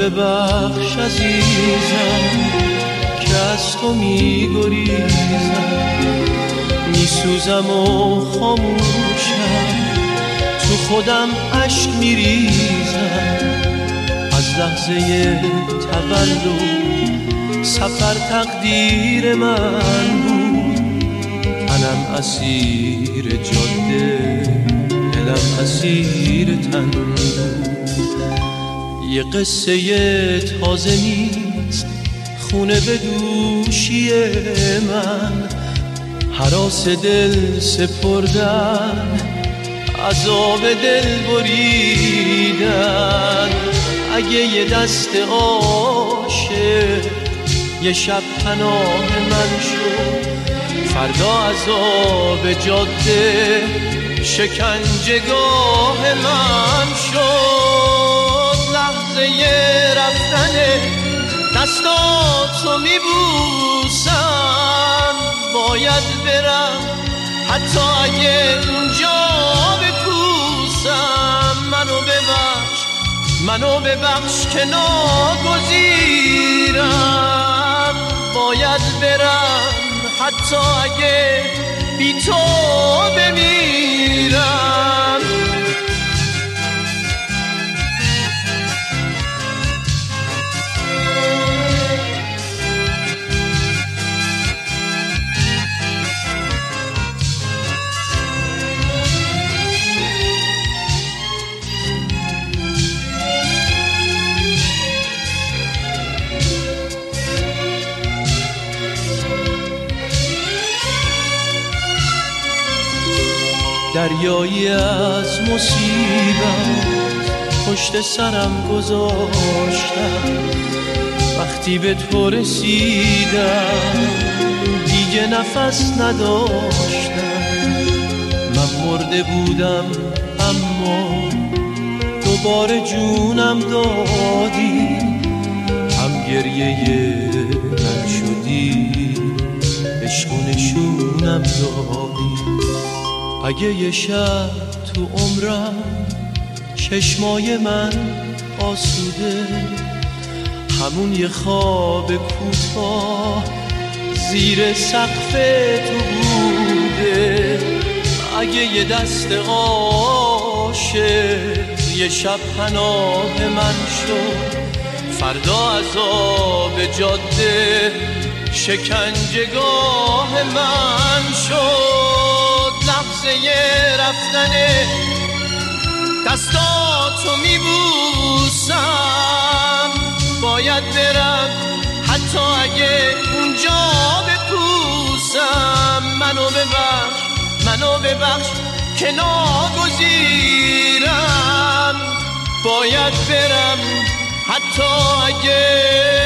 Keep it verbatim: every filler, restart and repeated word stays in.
ببخش عزیزم که از تو میگریزم، میسوزم و خاموشم، تو خودم اشک میریزم. از لحظه تولد سفر تقدیر من بود، منم اسیر جاده، دلم اسیر تن بود. یه قصه تازه نیست خونه به دوشی من، هراس دل سپردن، عذاب دل بریدن. اگه یه دست عاشق یه شب پناه من شد، فردا عذاب جاده شکنجهگاه من شد. لحظه رفتن دستاتو میبوسم، باید برم حتی اگه اونجا بپوسم. منو ببخش، منو ببخش که ناگزیرم، باید برم حتی اگه بی تو بمیرم. دریایی از مصیبت پشت سرم گذاشتم، وقتی به تو رسیدم دیگه نفس نداشتم. من مرده بودم اما دوباره جونم دادی، هم گریه من شدی، عشق و نشونم دادی. اگه یه شب تو عمرم چشمای من آسوده، همون یه خواب کوتاه زیر سقف تو بوده. اگه یه دست عاشق یه شب پناه من شد، فردا عذاب جاده شکنجهگاه من شد. لحظه رفتن دستاتو میبوسم، باید برم حتی اگه اونجا بپوسم. منو ببخش، منو ببخش که ناگزیرم، باید برم حتی اگه